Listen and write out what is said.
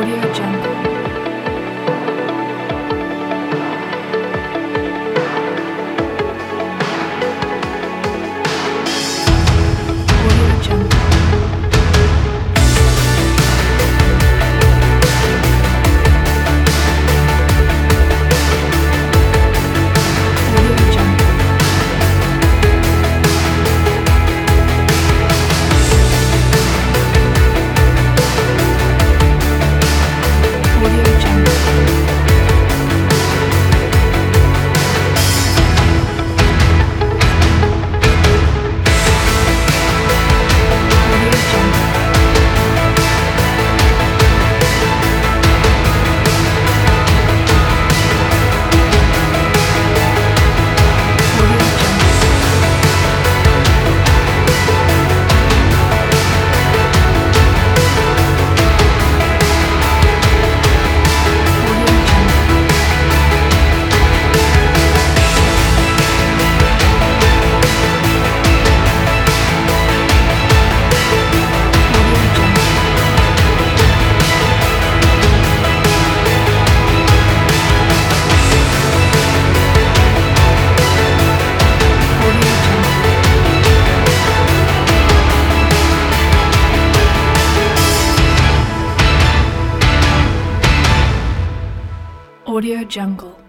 Audio Jungle. Audio Jungle. Audio Jungle. Audio Jungle. Audio Jungle. Audio Jungle. Audio Jungle. Audio Jungle. Audio Jungle. Audio Jungle.